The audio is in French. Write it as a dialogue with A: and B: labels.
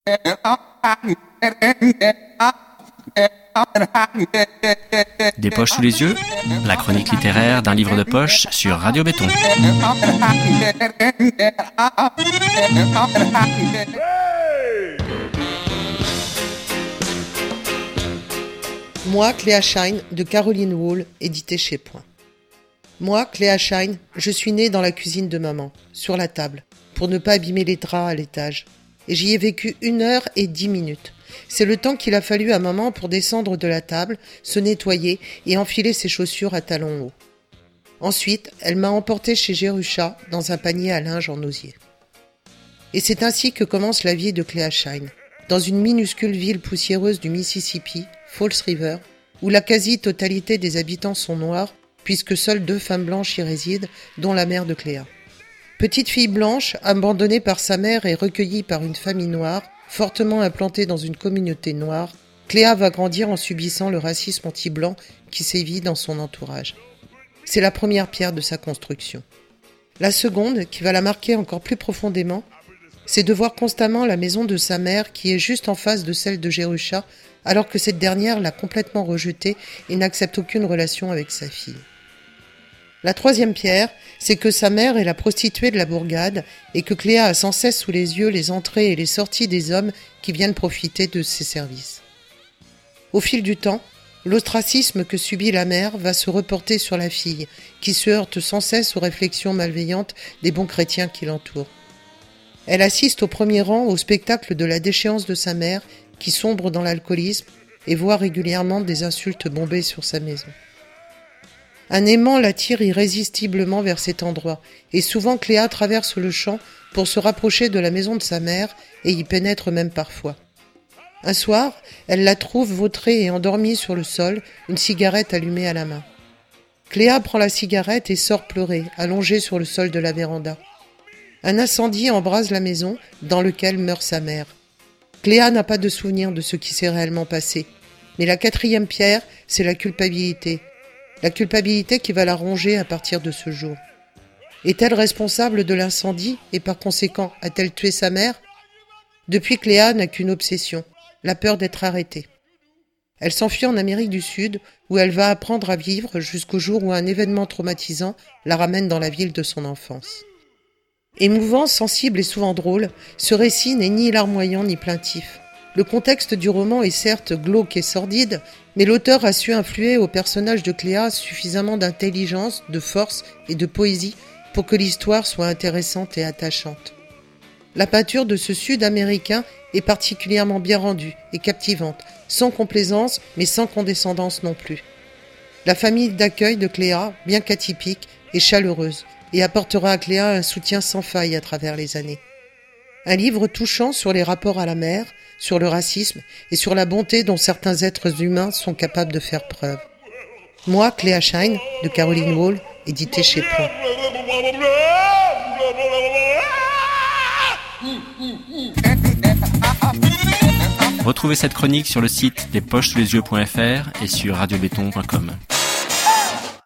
A: Des poches sous les yeux, la chronique littéraire d'un livre de poche sur Radio Béton.
B: Moi, Cléa Shine, de Caroline Wall, édité chez Point. Moi, Cléa Shine, je suis née dans la cuisine de maman, sur la table, pour ne pas abîmer les draps à l'étage. Et j'y ai vécu 1 heure et 10 minutes. C'est le temps qu'il a fallu à maman pour descendre de la table, se nettoyer et enfiler ses chaussures à talons hauts. Ensuite, elle m'a emporté chez Jerusha dans un panier à linge en osier. Et c'est ainsi que commence la vie de Cléa Shine, dans une minuscule ville poussiéreuse du Mississippi, Falls River, où la quasi-totalité des habitants sont noirs, puisque seules 2 femmes blanches y résident, dont la mère de Cléa. Petite fille blanche, abandonnée par sa mère et recueillie par une famille noire, fortement implantée dans une communauté noire, Cléa va grandir en subissant le racisme anti-blanc qui sévit dans son entourage. C'est la première pierre de sa construction. La seconde, qui va la marquer encore plus profondément, c'est de voir constamment la maison de sa mère qui est juste en face de celle de Jerusha, alors que cette dernière l'a complètement rejetée et n'accepte aucune relation avec sa fille. La troisième pierre, c'est que sa mère est la prostituée de la bourgade et que Cléa a sans cesse sous les yeux les entrées et les sorties des hommes qui viennent profiter de ses services. Au fil du temps, l'ostracisme que subit la mère va se reporter sur la fille, qui se heurte sans cesse aux réflexions malveillantes des bons chrétiens qui l'entourent. Elle assiste au premier rang au spectacle de la déchéance de sa mère, qui sombre dans l'alcoolisme et voit régulièrement des insultes bombées sur sa maison. Un aimant l'attire irrésistiblement vers cet endroit, et souvent Cléa traverse le champ pour se rapprocher de la maison de sa mère et y pénètre même parfois. Un soir, elle la trouve vautrée et endormie sur le sol, une cigarette allumée à la main. Cléa prend la cigarette et sort pleurer, allongée sur le sol de la véranda. Un incendie embrase la maison dans lequel meurt sa mère. Cléa n'a pas de souvenir de ce qui s'est réellement passé, mais la quatrième pierre, c'est la culpabilité. La culpabilité qui va la ronger à partir de ce jour. Est-elle responsable de l'incendie et par conséquent a-t-elle tué sa mère ? Depuis, Cléa n'a qu'une obsession, la peur d'être arrêtée. Elle s'enfuit en Amérique du Sud où elle va apprendre à vivre jusqu'au jour où un événement traumatisant la ramène dans la ville de son enfance. Émouvant, sensible et souvent drôle, ce récit n'est ni larmoyant ni plaintif. Le contexte du roman est certes glauque et sordide, mais l'auteur a su influer au personnage de Cléa suffisamment d'intelligence, de force et de poésie pour que l'histoire soit intéressante et attachante. La peinture de ce Sud-Américain est particulièrement bien rendue et captivante, sans complaisance mais sans condescendance non plus. La famille d'accueil de Cléa, bien qu'atypique, est chaleureuse et apportera à Cléa un soutien sans faille à travers les années. Un livre touchant sur les rapports à la mère, sur le racisme et sur la bonté dont certains êtres humains sont capables de faire preuve. Moi, Cléa Shine, de Caroline Wall, édité chez Point.
A: Retrouvez cette chronique sur le site despochesouslesyeux.fr et sur radiobéton.com.